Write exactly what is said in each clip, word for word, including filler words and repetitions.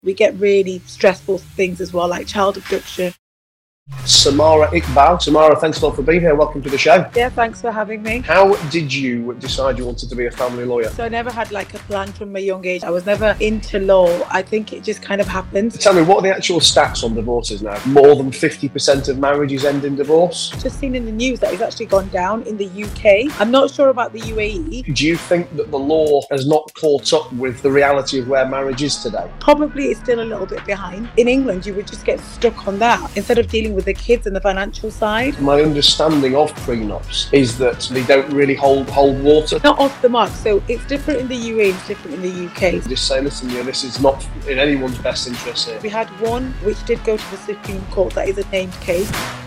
We get really stressful things as well, like child abduction. Samara Iqbal. Samara, thanks a lot for being here. Welcome to the show. Yeah, thanks for having me. How did you decide you wanted to be a family lawyer? So I never had like a plan from a young age. I was never into law. I think it just kind of happened. Tell me, what are the actual stats on divorces now? More than fifty percent of marriages end in divorce? Just seen in the news that it's actually gone down in the U K. I'm not sure about the U A E. Do you think that the law has not caught up with the reality of where marriage is today? Probably it's still a little bit behind. In England, you would just get stuck on that instead of dealing with the kids and the financial side. My understanding of prenups is that they don't really hold hold water. Not off the mark. So it's different in the U A E, it's different in the U K. Just say, listen, you know, this is not in anyone's best interest here. We had one which did go to the Supreme Court. That is a named case.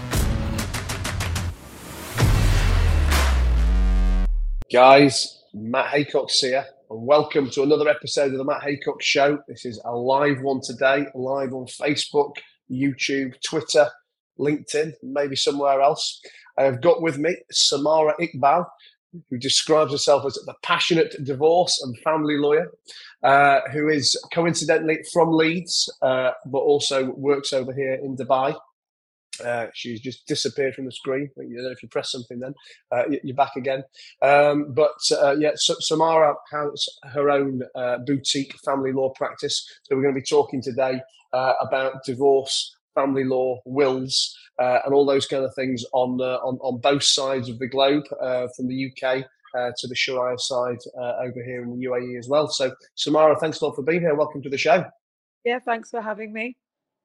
Guys, Matt Haycock's here, and welcome to another episode of the Matt Haycock Show. This is a live one today, live on Facebook, YouTube, Twitter, LinkedIn, maybe somewhere else. I have got with me Samara Iqbal, who describes herself as the passionate divorce and family lawyer, uh, who is coincidentally from Leeds, uh, but also works over here in Dubai. Uh, she's just disappeared from the screen. I don't know if you press something then, uh, you're back again. Um, but uh, yeah, so Samara has her own uh, boutique family law practice. So we're going to be talking today uh, about divorce, family law, wills, uh, and all those kind of things on uh, on, on both sides of the globe, uh, from the U K uh, to the Sharia side uh, over here in the U A E as well. So Samara, thanks a lot for being here. Welcome to the show. Yeah, thanks for having me.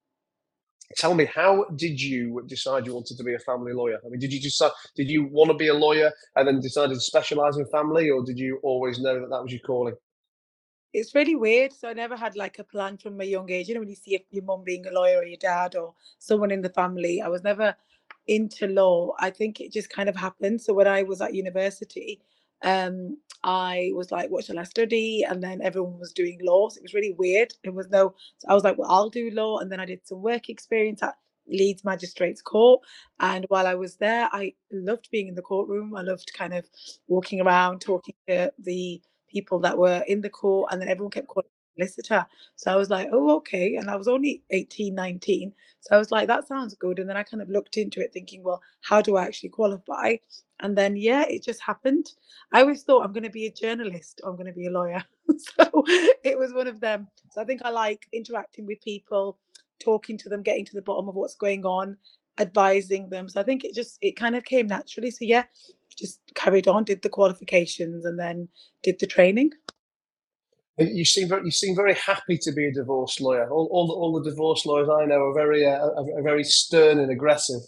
Tell me, how did you decide you wanted to be a family lawyer? I mean, did you decide, did you want to be a lawyer and then decided to specialise in family, or did you always know that that was your calling? It's really weird. So I never had like a plan from a young age. You know, when you see your mum being a lawyer or your dad or someone in the family, I was never into law. I think it just kind of happened. So when I was at university, um, I was like, what shall I study? And then everyone was doing law. So it was really weird. There was no, so I was like, well, I'll do law. And then I did some work experience at Leeds Magistrates Court. And while I was there, I loved being in the courtroom. I loved kind of walking around, talking to the people that were in the court, and then everyone kept calling me solicitor. So I was like, oh, okay. And I was only eighteen, nineteen. So I was like, that sounds good. And then I kind of looked into it thinking, well, how do I actually qualify? And then, yeah, it just happened. I always thought I'm going to be a journalist or I'm going to be a lawyer. So it was one of them. So I think I like interacting with people, talking to them, getting to the bottom of what's going on, advising them. So I think it just, it kind of came naturally. So yeah, just carried on, did the qualifications and then did the training. You seem very, you seem very happy to be a divorce lawyer. All, all, the, all the divorce lawyers I know are very, uh, are, are very stern and aggressive.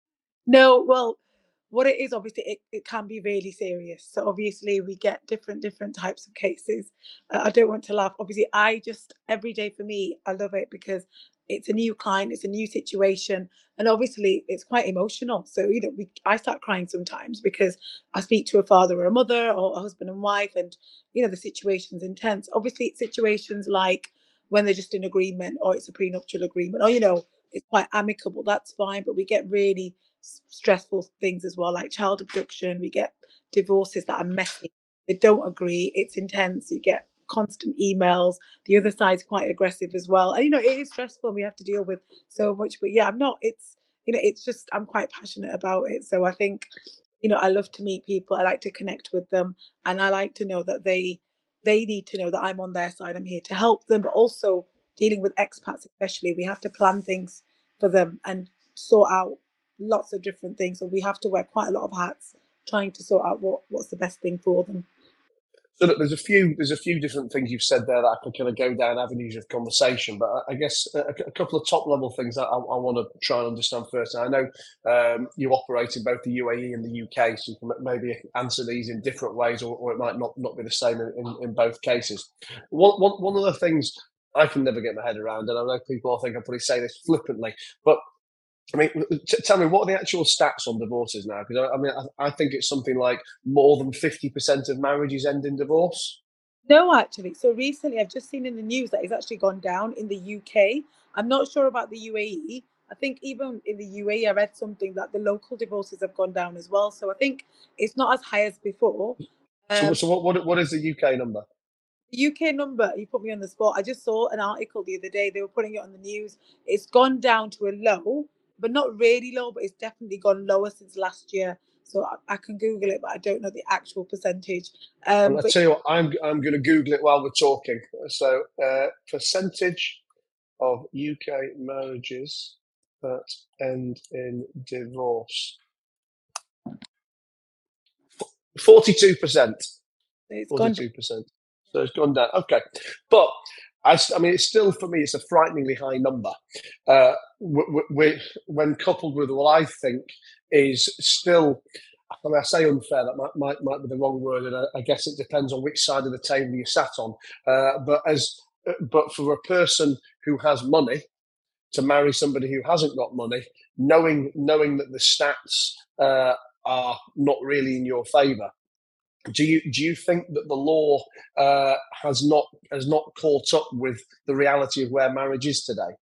No, well, what it is, obviously, it, it can be really serious. So obviously, we get different different types of cases. Uh, I don't want to laugh. Obviously, I just every day for me, I love it because it's a new client, it's a new situation, and obviously, it's quite emotional. So you know, we I start crying sometimes because I speak to a father or a mother or a husband and wife, and you know the situation's intense. Obviously, it's situations like when they're just in agreement, or it's a prenuptial agreement, or you know, it's quite amicable. That's fine, but we get really stressful things as well, like child abduction. We get divorces that are messy. They don't agree. It's intense. You get constant emails. The other side's quite aggressive as well. And you know, it is stressful and we have to deal with so much. But yeah, I'm not, it's you know, it's just I'm quite passionate about it. So I think, you know, I love to meet people. I like to connect with them. And I like to know that they they need to know that I'm on their side. I'm here to help them, but also dealing with expats, especially, we have to plan things for them and sort out lots of different things. So we have to wear quite a lot of hats trying to sort out what, what's the best thing for them. So look, there's a few there's a few different things you've said there that I could kind of go down avenues of conversation, but I, I guess a, a couple of top level things that I, I want to try and understand first. And I know um, you operate in both the U A E and the U K, so you can maybe answer these in different ways, or, or it might not, not be the same in, in, in both cases. One, one, one of the things I can never get my head around, and I know people think I probably say this flippantly, but I mean, t- tell me, what are the actual stats on divorces now? Because I, I mean, I, I think it's something like more than fifty percent of marriages end in divorce. No, actually. So recently I've just seen in the news that it's actually gone down in the U K. I'm not sure about the U A E. I think even in the U A E, I read something that the local divorces have gone down as well. So I think it's not as high as before. So, Um, so what, what, what is the U K number? U K number, you put me on the spot. I just saw an article the other day. They were putting it on the news. It's gone down to a low, but not really low, but it's definitely gone lower since last year. So I, I can Google it, but I don't know the actual percentage. Um, I'll but tell you what, I'm I'm going to Google it while we're talking. So, uh, percentage of U K marriages that end in divorce. forty-two percent. it's gone down. forty-two percent. So it's gone down. Okay. But I, I mean, it's still, for me, it's a frighteningly high number. Uh, w- w- when coupled with what I think is still, I mean, I say unfair, that might, might, might be the wrong word, and I, I guess it depends on which side of the table you sat on. Uh, but as, but for a person who has money to marry somebody who hasn't got money, knowing knowing that the stats uh, are not really in your favour, do you do you think that the law uh, has not has not caught up with the reality of where marriage is today?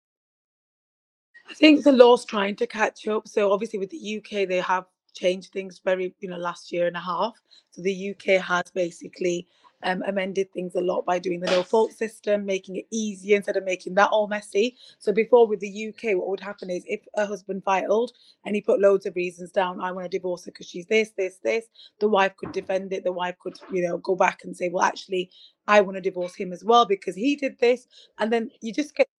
I think the law's trying to catch up. So obviously with the U K, they have changed things very, you know, last year and a half. So the U K has basically um, amended things a lot by doing the no fault system, making it easier instead of making that all messy. So before with the U K, what would happen is if a husband filed and he put loads of reasons down, I want to divorce her because she's this, this, this, the wife could defend it. The wife could, you know, go back and say, well, actually, I want to divorce him as well because he did this. And then you just get,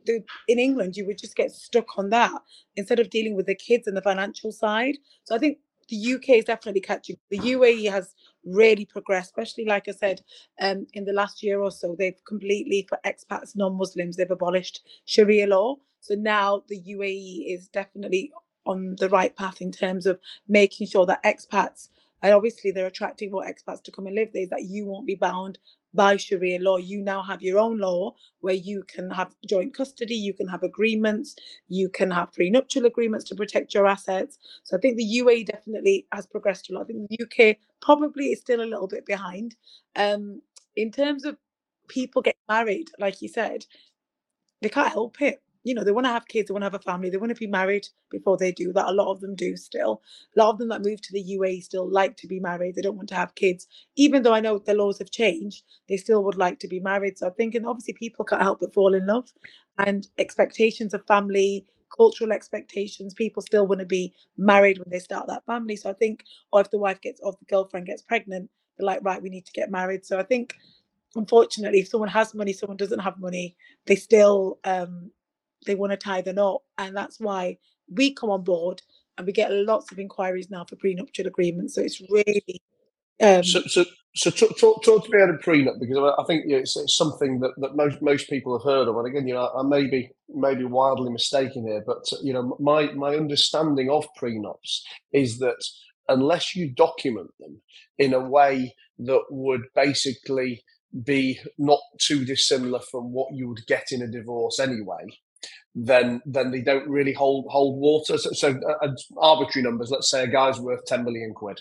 in England, you would just get stuck on that instead of dealing with the kids and the financial side. So I think the U K is definitely catching. The U A E has really progressed, especially like I said, um, in the last year or so, they've completely, for expats, non-Muslims, they've abolished Sharia law. So now the U A E is definitely on the right path in terms of making sure that expats, and obviously they're attracting more expats to come and live there, is that you won't be bound by Sharia law. You now have your own law where you can have joint custody, you can have agreements, you can have prenuptial agreements to protect your assets. So I think the U A E definitely has progressed a lot. I think the U K probably is still a little bit behind. Um, in terms of people getting married, like you said, they can't help it. You know, they want to have kids, they want to have a family, they want to be married before they do that. A lot of them do still. A lot of them that move to the U A E still like to be married. They don't want to have kids. Even though I know the laws have changed, they still would like to be married. So I'm thinking obviously people can't help but fall in love, and expectations of family, cultural expectations, people still want to be married when they start that family. So I think, or if the wife gets, or if the girlfriend gets pregnant, they're like, right, we need to get married. So I think, unfortunately, if someone has money, someone doesn't have money, they still um, they want to tie the knot, and that's why we come on board and we get lots of inquiries now for prenuptial agreements. So it's really So, um, so, so talk, talk, talk to me about a prenup, because I think you know, it's, it's something that, that most most people have heard of. And again, you know, I may be maybe wildly mistaken here, but you know, my my understanding of prenups is that unless you document them in a way that would basically be not too dissimilar from what you would get in a divorce anyway, then then they don't really hold hold water. So, so uh, arbitrary numbers. Let's say a guy's worth ten million quid,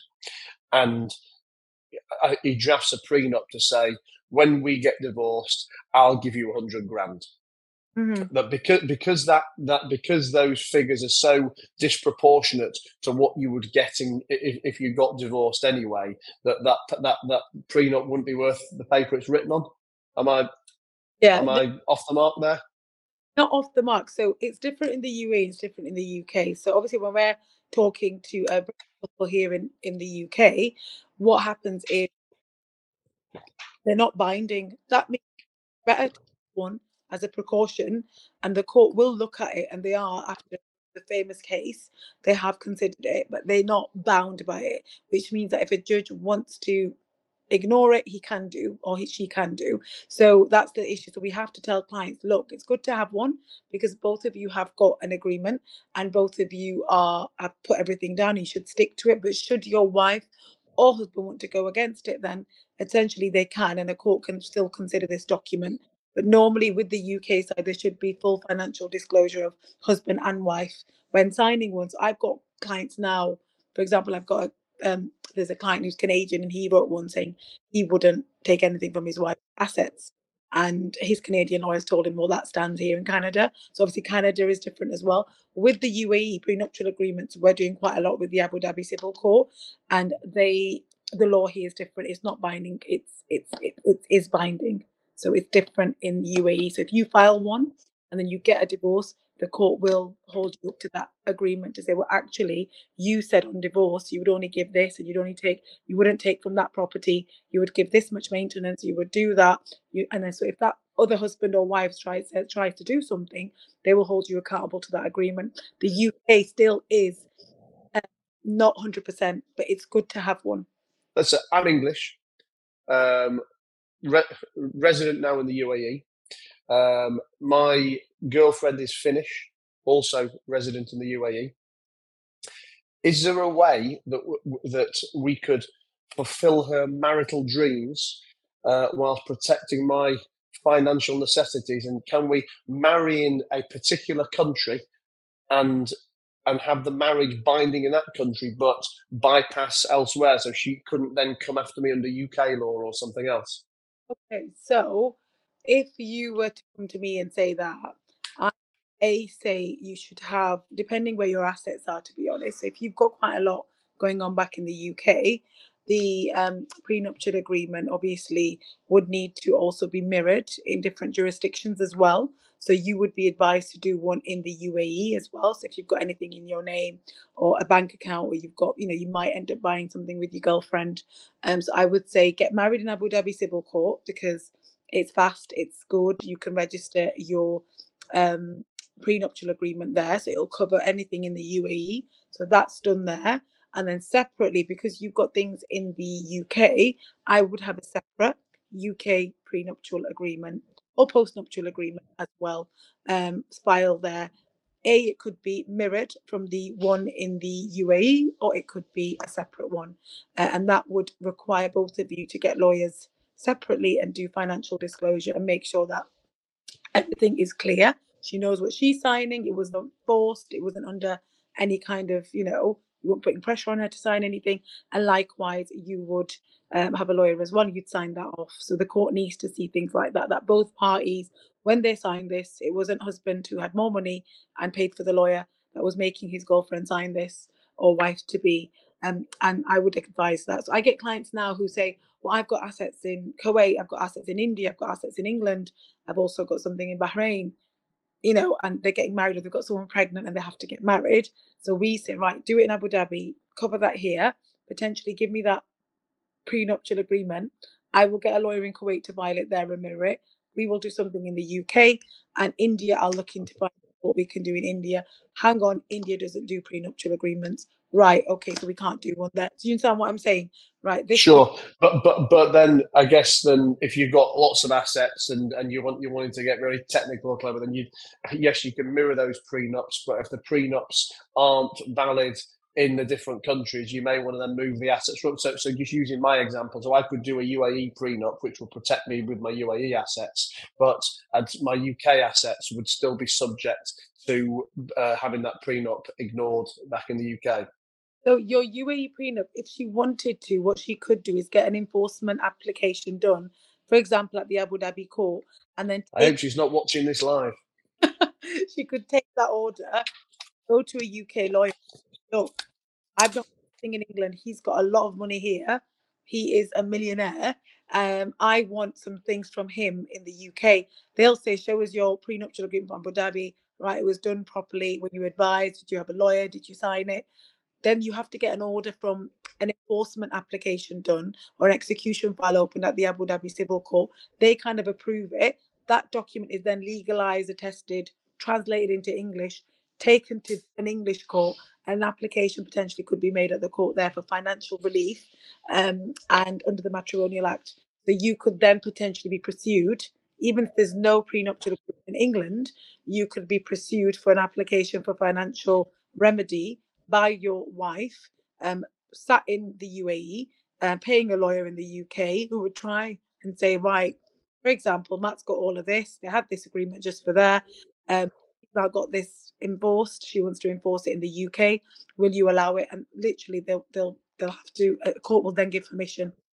and he drafts a prenup to say, when we get divorced, I'll give you a hundred grand. mm-hmm. That because because that that because those figures are so disproportionate to what you would get in, if, if you got divorced anyway, that, that that that prenup wouldn't be worth the paper it's written on. Am I yeah, am I off the mark there? not off the mark. So it's different in the U A E, it's different in the U K. So obviously, when we're talking to uh, people here in in the U K, what happens is they're not binding. That means better to one as a precaution, and the court will look at it, and they are, after the famous case, they have considered it, but they're not bound by it, which means that if a judge wants to ignore it, he can do, or he, she can do. So that's the issue. So we have to tell clients, look, it's good to have one because both of you have got an agreement and both of you are have put everything down. You should stick to it. But should your wife or husband want to go against it, then essentially they can, and the court can still consider this document. But normally with the U K side, there should be full financial disclosure of husband and wife when signing one. So I've got clients now, for example, I've got a um, there's a client who's Canadian, and he wrote one saying he wouldn't take anything from his wife's assets. And his Canadian lawyers told him, well, that stands here in Canada. So obviously Canada is different as well. With the U A E prenuptial agreements, we're doing quite a lot with the Abu Dhabi Civil Court, and they the law here is different. It's not binding. It's it's it, it is binding. So it's different in U A E. So if you file one and then you get a divorce, the court will hold you up to that agreement to say, well, actually, you said on divorce you would only give this, and you'd only take, you wouldn't take from that property. You would give this much maintenance. You would do that. You, and then so if that other husband or wife tries tries to do something, they will hold you accountable to that agreement. The U K still is uh, not one hundred percent, but it's good to have one. That's I'm English, um, re- resident now in the U A E. Um, my girlfriend is Finnish, also resident in the U A E. Is there a way that w- that we could fulfill her marital dreams uh, whilst protecting my financial necessities? And can we marry in a particular country and and have the marriage binding in that country, but bypass elsewhere, so she couldn't then come after me under U K law or something else? Okay, so if you were to come to me and say that, I a say you should have, depending where your assets are, to be honest. So if you've got quite a lot going on back in the U K, the um, prenuptial agreement obviously would need to also be mirrored in different jurisdictions as well. So you would be advised to do one in the U A E as well. So if you've got anything in your name or a bank account, or you've got, you know, you might end up buying something with your girlfriend. Um, so I would say get married in Abu Dhabi Civil Court, because it's fast, it's good. You can register your um, prenuptial agreement there, so it'll cover anything in the U A E. So that's done there. And then separately, because you've got things in the U K, I would have a separate U K prenuptial agreement or postnuptial agreement as well, um, file there. A, it could be mirrored from the one in the U A E, or it could be a separate one. Uh, and that would require both of you to get lawyers separately and do financial disclosure and make sure that everything is clear. She knows what she's signing. It was not forced. It wasn't under any kind of, you know, you weren't putting pressure on her to sign anything. And likewise, you would um, have a lawyer as well. You'd sign that off. So the court needs to see things like that, that both parties, when they signed this, it wasn't husband who had more money and paid for the lawyer that was making his girlfriend sign this, or wife to be. Um, and I would advise that. So I get clients now who say, well, I've got assets in Kuwait, I've got assets in India, I've got assets in England, I've also got something in Bahrain, you know, and they're getting married, or they've got someone pregnant and they have to get married. So we say, right, do it in Abu Dhabi, cover that here, potentially give me that prenuptial agreement. I will get a lawyer in Kuwait to violate there and mirror it. We will do something in the U K, and India, I'll look into what we can do in India. Hang on, India doesn't do prenuptial agreements. Right, okay, so we can't do one there. Do you understand what I'm saying? Right, this Sure, but but but then I guess then if you've got lots of assets and and you want you're wanting to get very technical or clever, then you yes you can mirror those prenups, but if the prenups aren't valid in the different countries, you may want to then move the assets from. So so just using my example, so I could do a U A E prenup, which will protect me with my U A E assets, but my U K assets would still be subject to uh, having that prenup ignored back in the U K. So your U A E prenup, if she wanted to, what she could do is get an enforcement application done, for example, at the Abu Dhabi court, and then I take, hope she's not watching this live. she could take that order, go to a U K lawyer. Look, I've got thing in England. He's got a lot of money here. He is a millionaire. Um, I want some things from him in the U K. They'll say, show us your prenuptial agreement from Abu Dhabi. Right, it was done properly when you advised. Did you have a lawyer? Did you sign it? Then you have to get an order from an enforcement application done, or an execution file opened at the Abu Dhabi Civil Court. They kind of approve it. That document is then legalized, attested, translated into English, taken to an English court, and an application potentially could be made at the court there for financial relief, um, and under the Matrimonial Act. So you could then potentially be pursued, even if there's no prenuptial agreement in England, you could be pursued for an application for financial remedy by your wife, um, sat in the U A E, uh, paying a lawyer in the U K, who would try and say, right, for example, Matt's got all of this. They had this agreement just for there. Um, now got this enforced. She wants to enforce it in the U K. Will you allow it? And literally, they'll they'll they'll have to. A court will then give permission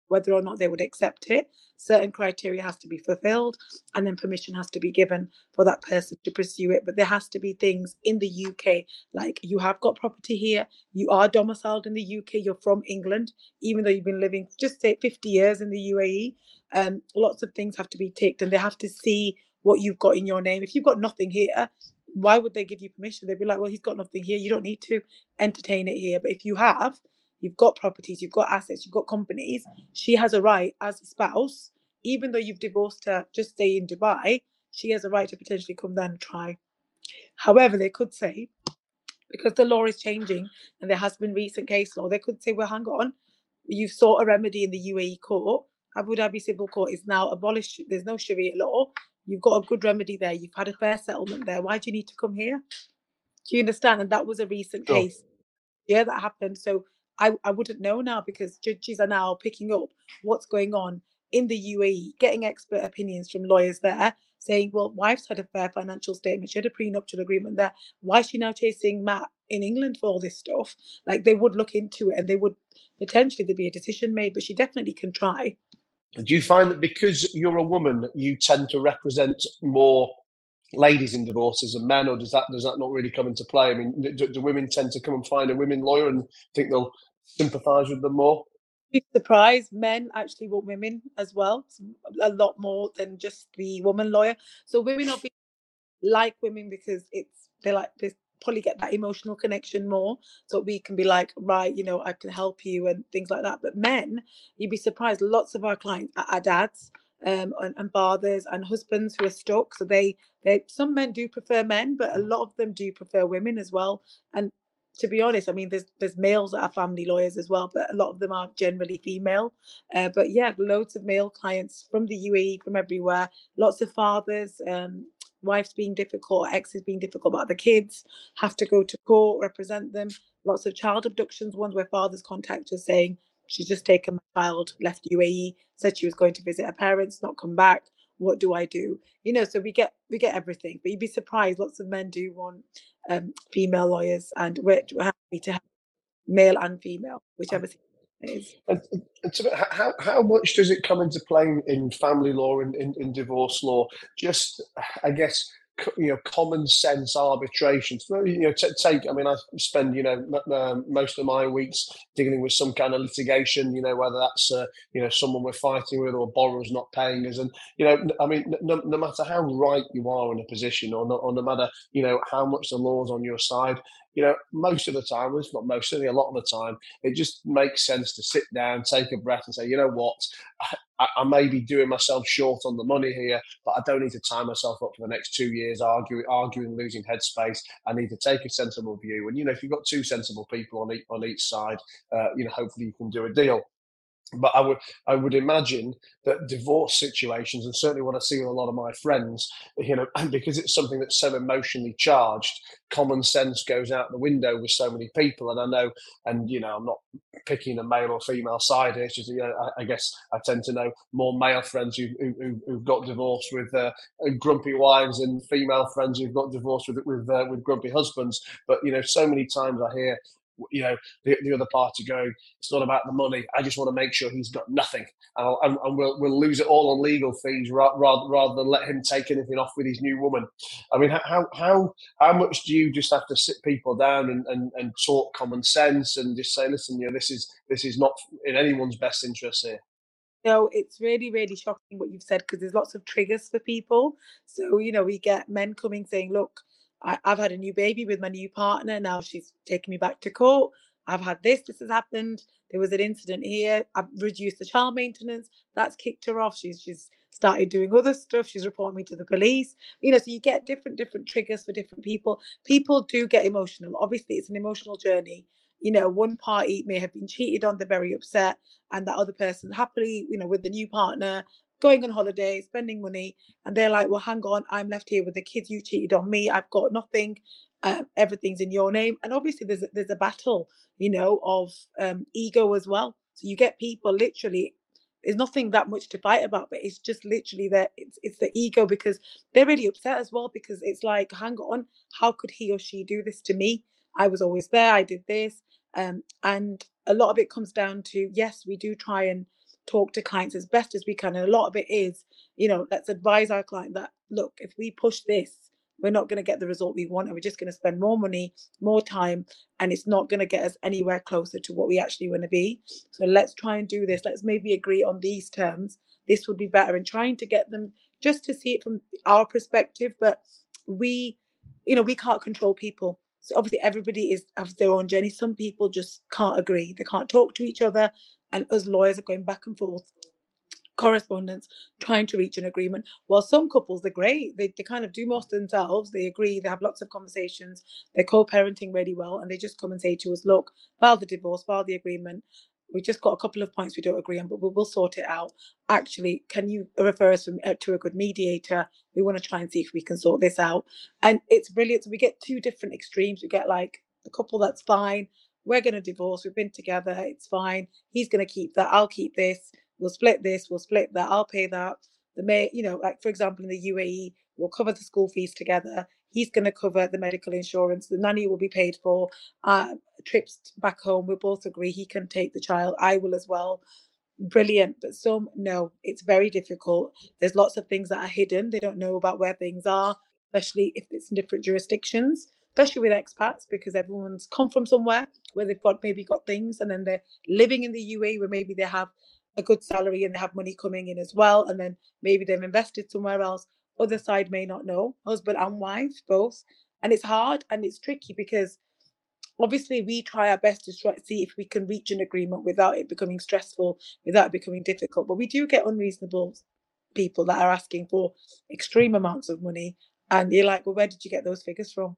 whether or not they would accept it. Certain criteria has to be fulfilled, and then permission has to be given for that person to pursue it. But there has to be things in the U K, like you have got property here, you are domiciled in the U K, you're from England, even though you've been living just say fifty years in the U A E. Um, lots of things have to be ticked, and they have to see what you've got in your name. If you've got nothing here, why would they give you permission? They'd be like, well, he's got nothing here, you don't need to entertain it here. But if you have, you've got properties, you've got assets, you've got companies, she has a right as a spouse, even though you've divorced her, just stay in Dubai, she has a right to potentially come there and try. However, they could say, because the law is changing and there has been recent case law, they could say, well, hang on, you've sought a remedy in the U A E court. Abu Dhabi Civil Court is now abolished. There's no Sharia law. You've got a good remedy there. You've had a fair settlement there. Why do you need to come here? Do you understand? And that was a recent Sure. case. Yeah, that happened. So I, I wouldn't know now, because judges are now picking up what's going on in the U A E, getting expert opinions from lawyers there, saying, well, wife's had a fair financial statement, she had a prenuptial agreement there. Why is she now chasing Matt in England for all this stuff? Like, they would look into it, and they would potentially there'd be a decision made, but she definitely can try. Do you find that because you're a woman, you tend to represent more ladies in divorces than men, or does that does that not really come into play? I mean, do, do women tend to come and find a women lawyer and think they'll sympathise with them more? Be surprised, men actually want women as well, a lot more than just the woman lawyer. So women obviously like women because it's they like they probably get that emotional connection more. So we can be like, right, you know, I can help you and things like that. But men, you'd be surprised. Lots of our clients are, are dads, um, and, and fathers and husbands who are stuck. So they they some men do prefer men, but a lot of them do prefer women as well. And to be honest, I mean, there's there's males that are family lawyers as well, but a lot of them are generally female. Uh, but yeah, loads of male clients from the U A E, from everywhere. Lots of fathers, um, wives being difficult, exes being difficult, but the kids have to go to court, represent them. Lots of child abductions, ones where fathers contact us saying, she's just taken my child, left U A E, said she was going to visit her parents, not come back. What do I do? You know, so we get we get everything. But you'd be surprised, lots of men do want um, female lawyers, and we're, we're happy to have male and female, whichever it is. And, and so how how much does it come into play in family law and in, in divorce law? Just, I guess, you know, common sense arbitration. So, you know, t- take. I mean, I spend you know m- um, most of my weeks dealing with some kind of litigation. You know, whether that's uh, you know someone we're fighting with or borrowers not paying us, and you know, I mean, no, no matter how right you are in a position, or no, or no matter you know how much the law's on your side, you know, most of the time, if not most, certainly a lot of the time, it just makes sense to sit down, take a breath, and say, you know what, I, I may be doing myself short on the money here, but I don't need to tie myself up for the next two years arguing, arguing, losing headspace. I need to take a sensible view. And you know, if you've got two sensible people on each, on each side, uh, you know, hopefully you can do a deal. But I would I would imagine that divorce situations, and certainly what I see with a lot of my friends, you know, because it's something that's so emotionally charged, common sense goes out the window with so many people. And I know, and you know, I'm not picking a male or female side here. It's just, you know, I, I guess I tend to know more male friends who, who, who've got divorced with uh, grumpy wives, and female friends who've got divorced with with uh, with grumpy husbands. But you know, so many times I hear, you know, the, the other party going, it's not about the money. I just want to make sure he's got nothing, and, I'll, and, and we'll we'll lose it all on legal fees rather rather, rather than let him take anything off with his new woman. I mean, how how how much do you just have to sit people down and, and, and talk common sense and just say, listen, you know, this is this is not in anyone's best interest here. So it's really, really shocking what you've said, because there's lots of triggers for people. So, you know, we get men coming saying, look, I, I've had a new baby with my new partner. Now she's taking me back to court. I've had this, this has happened. There was an incident here. I've reduced the child maintenance. That's kicked her off. She's she's started doing other stuff. She's reporting me to the police. You know, so you get different, different triggers for different people. People do get emotional. Obviously, it's an emotional journey. You know, one party may have been cheated on, they're very upset, and that other person happily, you know, with the new partner, going on holiday, spending money, and they're like, well, hang on, I'm left here with the kids, you cheated on me, I've got nothing, uh, everything's in your name. And obviously there's a, there's a battle, you know, of um, ego as well. So you get people literally, there's nothing that much to fight about, but it's just literally that it's, it's the ego, because they're really upset as well, because it's like, hang on, how could he or she do this to me? I was always there, I did this. Um, and a lot of it comes down to, yes, we do try and talk to clients as best as we can. And a lot of it is, you know, let's advise our client that, look, if we push this, we're not going to get the result we want, and we're just going to spend more money, more time, and it's not going to get us anywhere closer to what we actually want to be. So let's try and do this. Let's maybe agree on these terms. This would be better, and trying to get them just to see it from our perspective. But we, you know, we can't control people. So obviously everybody is has their own journey. Some people just can't agree. They can't talk to each other. And us lawyers are going back and forth, correspondence, trying to reach an agreement. While some couples, they're great. They, they kind of do most of themselves. They agree. They have lots of conversations. They're co-parenting really well. And they just come and say to us, look, file the divorce, file the agreement. We've just got a couple of points we don't agree on, but we will sort it out. Actually, can you refer us from, uh, to a good mediator? We want to try and see if we can sort this out. And it's brilliant. So we get two different extremes. We get like a couple that's fine. We're going to divorce. We've been together. It's fine. He's going to keep that. I'll keep this. We'll split this. We'll split that. I'll pay that. The may, you know, like for example, in the U A E, we'll cover the school fees together. He's going to cover the medical insurance. The nanny will be paid for. Uh, trips back home, we both agree he can take the child. I will as well. Brilliant. But some, no, it's very difficult. There's lots of things that are hidden. They don't know about where things are, especially if it's in different jurisdictions, especially with expats, because everyone's come from somewhere where they've got maybe got things, and then they're living in the U A E where maybe they have a good salary and they have money coming in as well, and then maybe they've invested somewhere else. Other side may not know, husband and wife both. And it's hard and it's tricky because obviously we try our best to try to see if we can reach an agreement without it becoming stressful, without it becoming difficult. But we do get unreasonable people that are asking for extreme amounts of money, and you're like, well, where did you get those figures from?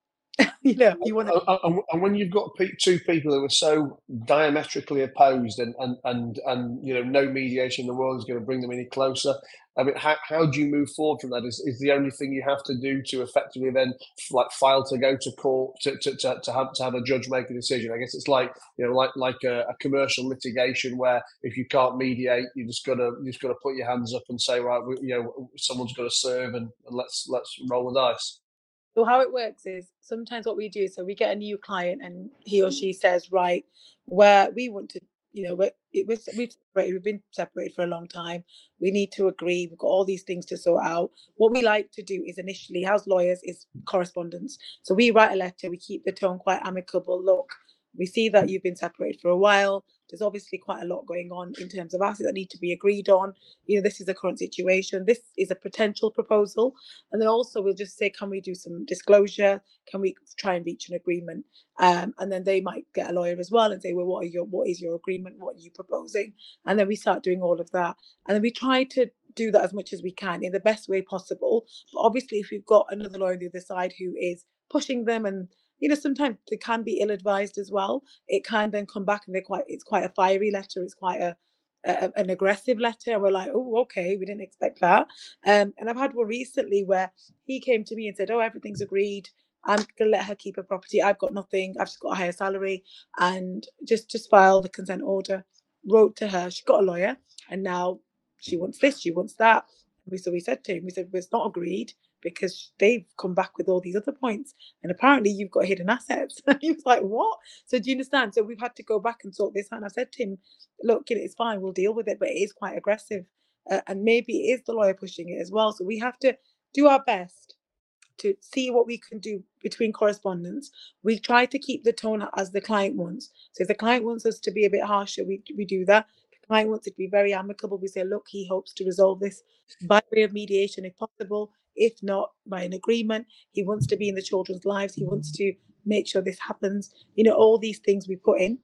You know, you want to. And, and when you've got two people who are so diametrically opposed, and and and, and you know, no mediation in the world is going to bring them any closer. I mean, how, how do you move forward from that? Is, is the only thing you have to do to effectively then like file to go to court to, to, to, to have to have a judge make a decision? I guess it's like, you know, like like a, a commercial litigation where if you can't mediate, you just gotta you just gotta put your hands up and say, right, we, you know, someone's got to serve, and, and let's let's roll the dice. So how it works is sometimes what we do, so we get a new client and he or she says, right, where we want to, you know, we're, it was, we've separated, we've been separated for a long time. We need to agree. We've got all these things to sort out. What we like to do is initially, as lawyers, is correspondence. So we write a letter. We keep the tone quite amicable. Look, we see that you've been separated for a while. There's obviously quite a lot going on in terms of assets that need to be agreed on. You know, this is the current situation. This is a potential proposal. And then also we'll just say, can we do some disclosure? Can we try and reach an agreement? Um, and then they might get a lawyer as well and say, well, what are your what is your agreement? What are you proposing? And then we start doing all of that. And then we try to do that as much as we can in the best way possible. But obviously, if we've got another lawyer on the other side who is pushing them, and you know, sometimes they can be ill-advised as well. It can then come back and they're quite, it's quite a fiery letter. It's quite a, a an aggressive letter. And we're like, oh, okay, we didn't expect that. Um, and I've had one recently where he came to me and said, oh, everything's agreed. I'm gonna let her keep her property. I've got nothing. I've just got a higher salary, and just just file the consent order. Wrote to her. She got a lawyer, and now she wants this. She wants that. We so we said to him, we said, well, it's not agreed because they've come back with all these other points, and apparently you've got hidden assets. And he was like, what? So do you understand? So we've had to go back and sort this out. And I said to him, look, you know, it's fine. We'll deal with it, but it is quite aggressive, uh, and maybe it is the lawyer pushing it as well. So we have to do our best to see what we can do between correspondence. We try to keep the tone as the client wants. So if the client wants us to be a bit harsher, we, we do that. The client wants it to be very amicable. We say, look, he hopes to resolve this by way of mediation if possible. If not, by an agreement. He wants to be in the children's lives. He wants to make sure this happens. You know, all these things we put in.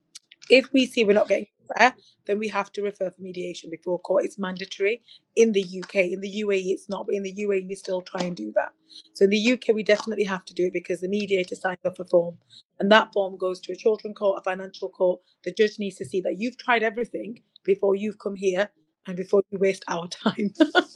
If we see we're not getting there, then we have to refer for mediation before court. It's mandatory in the U K. In the U A E, it's not, but in the U A E, we still try and do that. So in the U K, we definitely have to do it because the mediator signs off a form, and that form goes to a children court, a financial court. The judge needs to see that you've tried everything before you've come here and before you waste our time.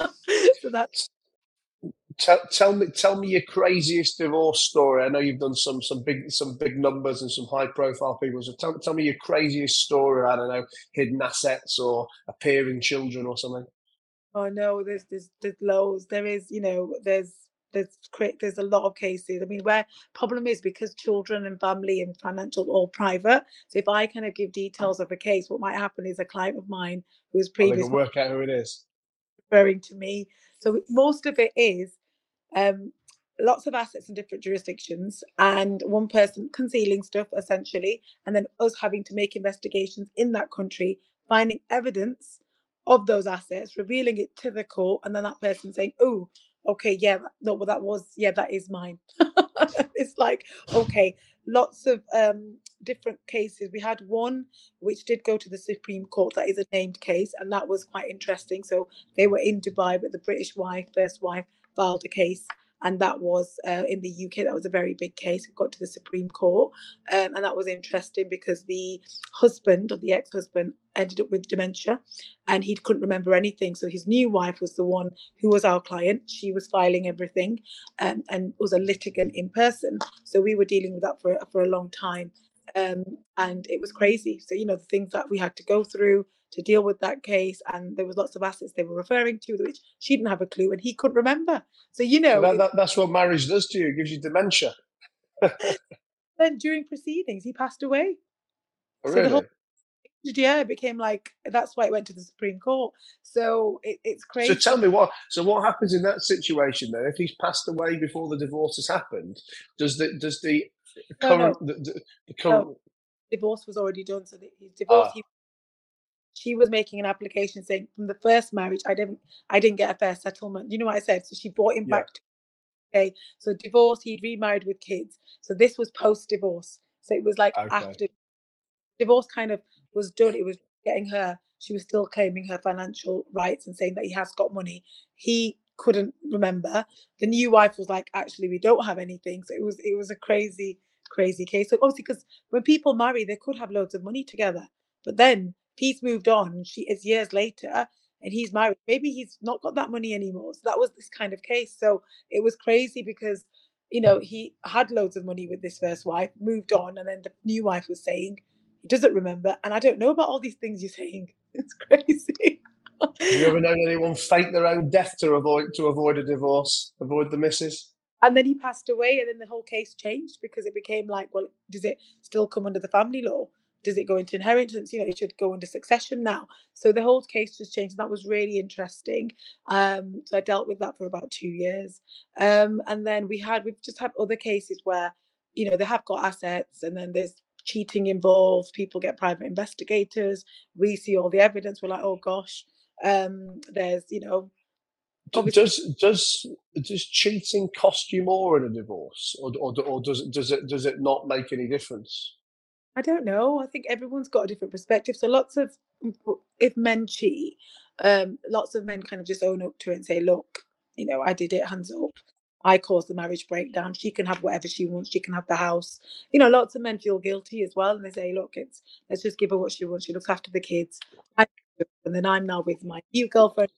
So that's Tell, tell me, tell me your craziest divorce story. I know you've done some some big some big numbers and some high profile people. So tell, tell me your craziest story. I don't know, hidden assets or appearing children or something. Oh no, there's there's there's loads. There is, you know, there's there's there's a lot of cases. I mean, where problem is because children and family and financial all private. So if I kind of give details of a case, what might happen is a client of mine who was Oh, they previous can work out who it is. referring to me. So most of it is um, lots of assets in different jurisdictions and one person concealing stuff essentially, and then us having to make investigations in that country, finding evidence of those assets, revealing it to the court, and then that person saying, oh, okay, yeah, no, well, that was, yeah, that is mine. It's like, okay, lots of um, different cases. We had one which did go to the Supreme Court, that is a named case, and that was quite interesting. So they were in Dubai, but the British wife, first wife, filed a case, and that was uh, in the U K. That was a very big case. It got to the Supreme Court, um, and that was interesting because the husband or the ex-husband ended up with dementia, and he couldn't remember anything. So his new wife was the one who was our client. She was filing everything, um, and was a litigant in person. So we were dealing with that for for a long time, um, and it was crazy. So you know the things that we had to go through to deal with that case, and there was lots of assets they were referring to which she didn't have a clue and he couldn't remember. So you know, So that, that that's what marriage does to you. It gives you dementia. then during proceedings he passed away. Oh, So the whole really? yeah, it became like that's why it went to the Supreme Court. So it, it's So crazy. tell me what. So what happens in that situation then? If he's passed away before the divorce has happened, does the does the No, no, current the, the, the no. current Divorce was already done. So the, his divorce, ah he she was making an application saying from the first marriage, I didn't I didn't get a fair settlement. You know what I said? So she brought him yeah, back to okay. So divorce, he'd remarried with kids. So this was post divorce. So it was like okay. after divorce kind of was done. It was getting her, she was still claiming her financial rights and saying that he has got money. He couldn't remember. The new wife was like, actually, we don't have anything. So it was it was a crazy, crazy case. So obviously, because when people marry, they could have loads of money together. But then he's moved on. She is years later and he's married. Maybe he's not got that money anymore. So that was this kind of case. So it was crazy because you know, he had loads of money with this first wife, moved on, and then the new wife was saying, he doesn't remember, and I don't know about all these things you're saying. It's crazy. Have you ever known anyone fake their own death to avoid to avoid a divorce, avoid the missus? And then he passed away, and then the whole case changed because it became like, well, does it still come under the family law? Does it go into inheritance? You know, it should go under succession now. So the whole case just changed. And that was really interesting. Um, so I dealt with that for about two years. Um, and then we had, we've just had other cases where, you know, they have got assets and then there's cheating involved. People get private investigators. We see all the evidence. We're like, oh gosh. Um, there's, you know, obviously Does does does cheating cost you more in a divorce, or or, or does it does it does it not make any difference? I don't know. I think everyone's got a different perspective. So lots of if men cheat, um, lots of men kind of just own up to it and say, "Look, you know, I did it. Hands up. I caused the marriage breakdown. She can have whatever she wants. She can have the house." You know, lots of men feel guilty as well, and they say, "Look, it's let's just give her what she wants. She looks after the kids, I, and then I'm now with my new girlfriend."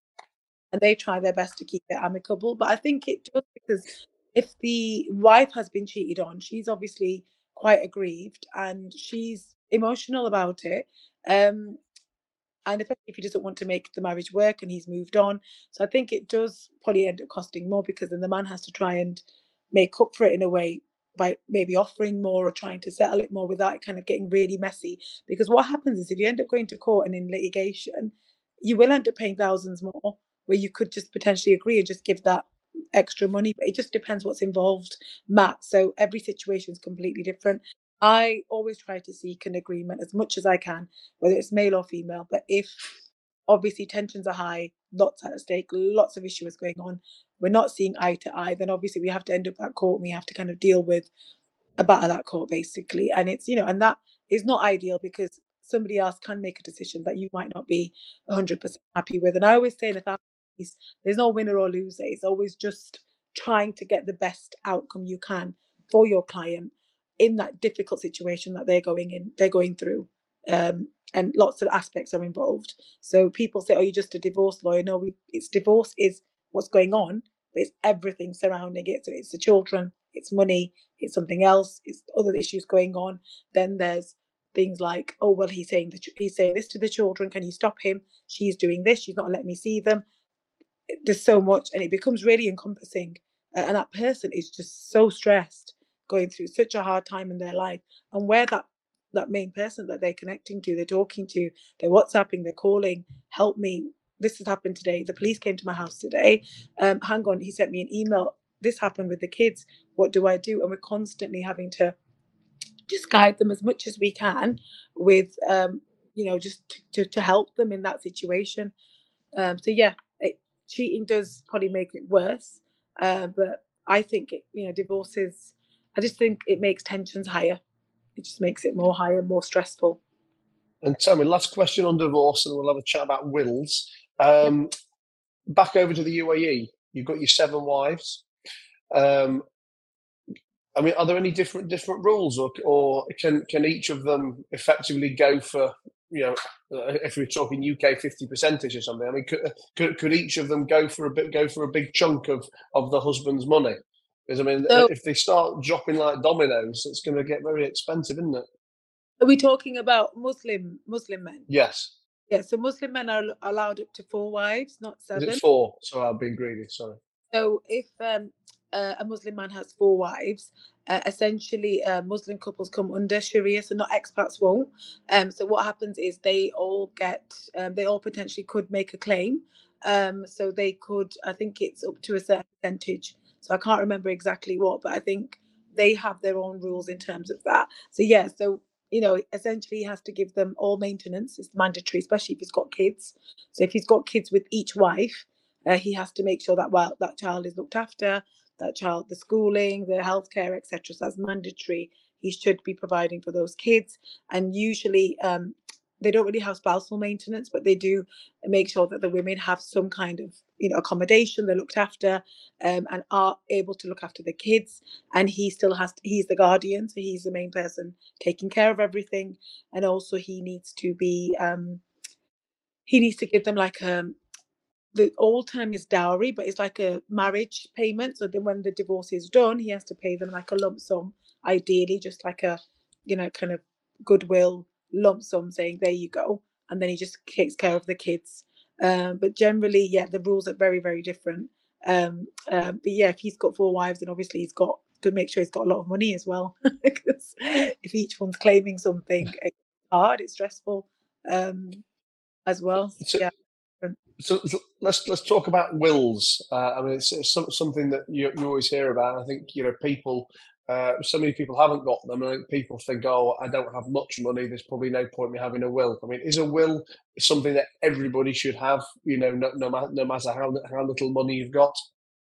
And they try their best to keep it amicable. But I think it does because if the wife has been cheated on, she's obviously quite aggrieved and she's emotional about it. Um, and especially if he doesn't want to make the marriage work and he's moved on. So I think it does probably end up costing more because then the man has to try and make up for it in a way by maybe offering more or trying to settle it more without it kind of getting really messy. Because what happens is if you end up going to court and in litigation, you will end up paying thousands more where you could just potentially agree and just give that extra money. But it just depends what's involved, Matt. So every situation is completely different. I always try to seek an agreement as much as I can, whether it's male or female. But if obviously tensions are high, lots at stake, lots of issues going on, we're not seeing eye to eye, then obviously we have to end up at court and we have to kind of deal with a battle at court basically. And it's, you know, and that is not ideal because somebody else can make a decision that you might not be one hundred percent happy with. And I always say in a family piece, there's no winner or loser. It's always just trying to get the best outcome you can for your client in that difficult situation that they're going in, they're going through. Um, and lots of aspects are involved. So people say, "Oh, you're just a divorce lawyer." No, we, it's divorce is what's going on, but it's everything surrounding it. So it's the children, it's money, it's something else, it's other issues going on. Then there's things like, "Oh, well, he's saying that he's saying this to the children. Can you stop him? She's doing this. She's not letting me see them." There's so much, and it becomes really encompassing. uh, and that person is just so stressed, going through such a hard time in their life, and where that that main person that they're connecting to, they're talking to, they're WhatsApping, they're calling, help me. This has happened today. The police came to my house today. Um, hang on, he sent me an email. This happened with the kids. What do I do? And we're constantly having to just guide them as much as we can with, um, you know, just to, to help them in that situation. Um, so yeah, it, cheating does probably make it worse. Uh, but I think it, you know, divorces. I just think it makes tensions higher. It just makes it more higher, more stressful. And tell me, last question on divorce, and we'll have a chat about wills. Um, Yep. Back over to the U A E, you've got your seven wives. Um, I mean, are there any different different rules, or or can can each of them effectively go for, you know, if we're talking U K fifty percentage or something? I mean, could, could could each of them go for a bit go for a big chunk of of the husband's money? Because I mean, So if they start dropping like dominoes, it's going to get very expensive, isn't it? are we talking about Muslim Muslim men? Yes. Yeah. So Muslim men are allowed up to four wives, not Is it seven. four? Sorry, I've been greedy. Sorry. So if um, uh, a Muslim man has four wives, uh, essentially uh, Muslim couples come under Sharia, so not expats won't. Um, so what happens is they all get, um, they all potentially could make a claim. Um, so they could, I think it's up to a certain percentage. So I can't remember exactly what, but I think they have their own rules in terms of that. So yeah, so you know, essentially he has to give them all maintenance. It's mandatory, especially if he's got kids. So if he's got kids with each wife, uh, he has to make sure that while that child is looked after, that child, the schooling, the healthcare, et cetera. So that's mandatory. He should be providing for those kids. And usually, um, they don't really have spousal maintenance, but they do make sure that the women have some kind of, you know, accommodation. They're looked after, um, and are able to look after the kids. And he still has. To, he's the guardian, so he's the main person taking care of everything. And also, he needs to be. Um, he needs to give them like a the old term is dowry, but it's like a marriage payment. So then when the divorce is done, he has to pay them like a lump sum, ideally, just like a, you know, kind of goodwill lump sum saying, there you go. And then he just takes care of the kids. Um, but generally, yeah, the rules are very, very different. Um, um, but yeah, if he's got four wives, then obviously he's got to make sure he's got a lot of money as well. Because if each one's claiming something, it's hard, it's stressful um, as well. So, Yeah. so, so let's let's talk about wills. Uh, I mean, it's, it's some, something that you, you always hear about. I think you know people. Uh, so many people haven't got them. I think people think, "Oh, I don't have much money. There's probably no point in me having a will." I mean, is a will something that everybody should have? You know, no, no, matter, no matter how how little money you've got.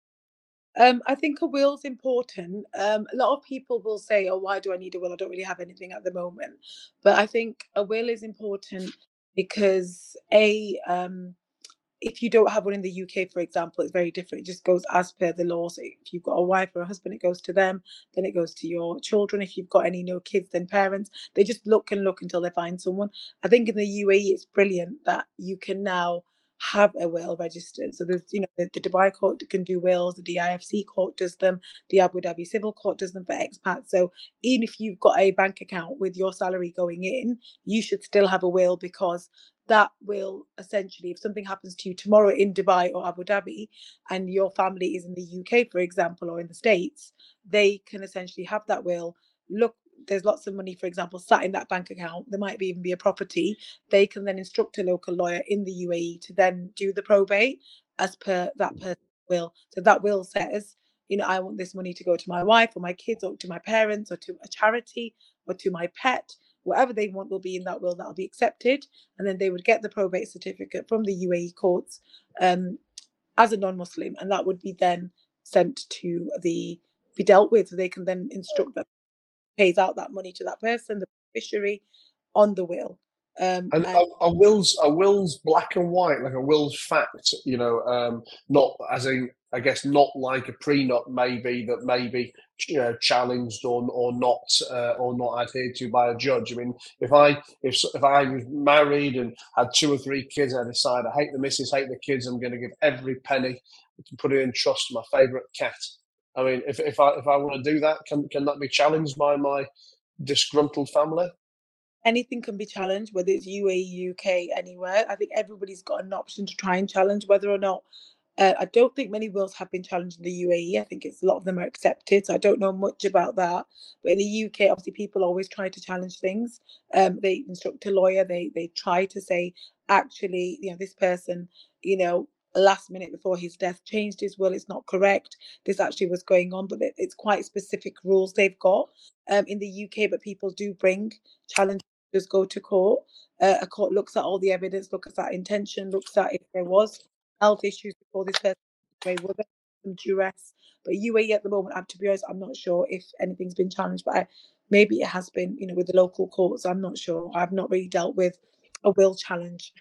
Um, I think a will's important. Um, a lot of people will say, "Oh, why do I need a will? I don't really have anything at the moment." But I think a will is important because a um, if you don't have one in the U K, for example, it's very different. It just goes as per the law. So if you've got a wife or a husband, it goes to them. Then it goes to your children. If you've got any no kids, then parents. They just look and look until they find someone. I think in the U A E, it's brilliant that you can now have a will registered. So there's, you know, the, the Dubai court can do wills, the D I F C court does them, the Abu Dhabi civil court does them for expats. So even if you've got a bank account with your salary going in, you should still have a will, because that will essentially, if something happens to you tomorrow in Dubai or Abu Dhabi and your family is in the U K, for example, or in the States, they can essentially have that will. Look, there's lots of money, for example, sat in that bank account. There might be even be a property. They can then instruct a local lawyer in the U A E to then do the probate as per that person's will. So that will says, you know, I want this money to go to my wife or my kids or to my parents or to a charity or to my pet. Whatever they want will be in that will, that will be accepted. And then they would get the probate certificate from the U A E courts um, as a non-Muslim, and that would be then sent to the be dealt with. So they can then instruct that pays out that money to that person, the beneficiary, on the will. Um, And and are, are wills are wills black and white, like a will's fact? You know, um, not as in, I guess, not like a prenup, maybe that maybe you know challenged or or not uh, or not adhered to by a judge. I mean, if I if if I was married and had two or three kids, and I decide I hate the missus, hate the kids, I'm going to give every penny to put it in trust to my favourite cat. I mean, if if I if I want to do that, can can that be challenged by my disgruntled family? anything can be challenged, whether it's U A E, U K, anywhere. I think everybody's got an option to try and challenge whether or not Uh, I don't think many wills have been challenged in the U A E. I think it's a lot of them are accepted. So I don't know much about that. But in the U K, obviously, people always try to challenge things. Um, they instruct a lawyer. They they try to say, actually, you know, this person, you know, last minute before his death changed his will. It's not correct. This actually was going on, but it, it's quite specific rules they've got um, in the U K. But people do bring challenges, go to court. Uh, a court looks at all the evidence, looks at intention, looks at if there was health issues before this person passed away, was there some duress? But U A E at the moment, I'm, to be honest, I'm not sure if anything's been challenged, but I, maybe it has been, you know, with the local courts. I'm not sure. I've not really dealt with a will challenge.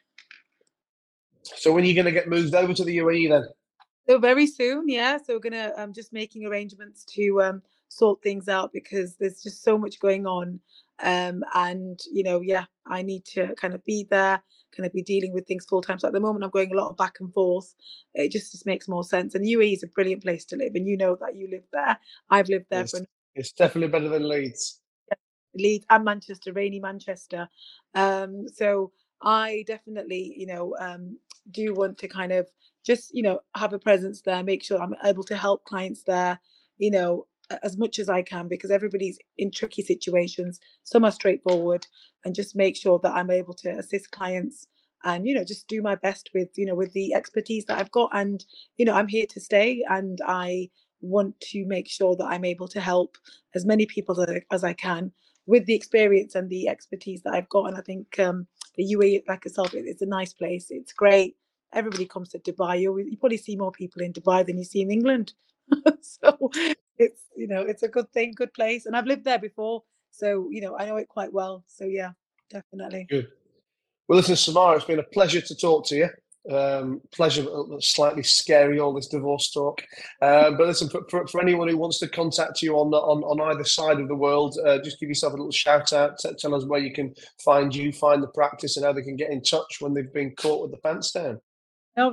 So when are you going to get moved over to the U A E then? So very soon, yeah. So we're gonna um just making arrangements to um sort things out because there's just so much going on. Um and you know, yeah, I need to kind of be there, kind of be dealing with things full time. So at the moment I'm going a lot of back and forth. It just, just makes more sense. And U A E is a brilliant place to live. And you know that you live there. I've lived there It's, for it's definitely better than Leeds. Leeds and Manchester, rainy Manchester. Um, so I definitely, you know, um, do want to kind of just, you know, have a presence there, make sure I'm able to help clients there, you know, as much as I can, because everybody's in tricky situations. Some are straightforward, and just make sure that I'm able to assist clients and, you know, just do my best with, you know, with the expertise that I've got. And, you know, I'm here to stay, and I want to make sure that I'm able to help as many people as I, as I can with the experience and the expertise that I've got. And I think um, the U A E, like itself, it, it's a nice place. It's great. Everybody comes to Dubai. You, you probably see more people in Dubai than you see in England. So it's, you know, it's a good thing, good place. And I've lived there before. So, you know, I know it quite well. So yeah, definitely. Good. Well, listen, Samara, it's been a pleasure to talk to you. Um, pleasure, slightly scary, all this divorce talk. Uh, but listen, for, for, for anyone who wants to contact you on on, on either side of the world, uh, just give yourself a little shout out. T- tell us where you can find you, find the practice, and how they can get in touch when they've been caught with the pants down. No.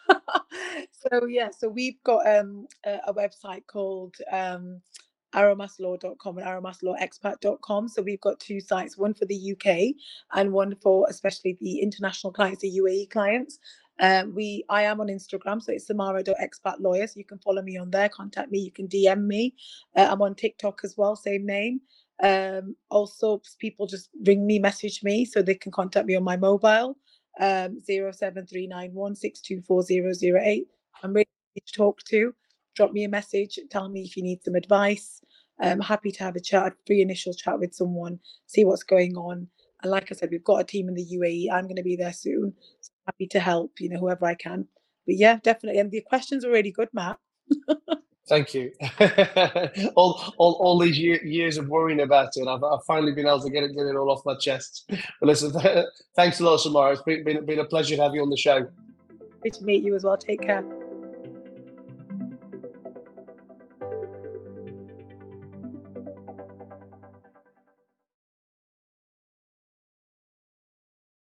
So yeah, so we've got um a, a website called um aromaslaw dot com and aromaslaw expat dot com. So we've got two sites, one for the U K and one for especially the international clients, the U A E clients. Um, we I am on Instagram, so it's samara dot expat lawyer. So you can follow me on there, contact me, you can D M me. Uh, I'm on TikTok as well, same name. Um, also, people just ring me, message me, so they can contact me on my mobile, um, zero seven three nine one six two four zero zero eight. I'm really happy to talk to. Drop me a message, tell me if you need some advice. I'm happy to have a chat, free initial chat with someone, see what's going on. And like I said, we've got a team in the U A E. I'm going to be there soon. So happy to help, you know, whoever I can. But yeah, definitely. And the questions are really good, Matt. Thank you. all, all, all these year, years of worrying about it, I've, I've finally been able to get it, get it all off my chest. But listen, thanks a lot, Samara. It's been, been, been a pleasure to have you on the show. Great to meet you as well. Take care.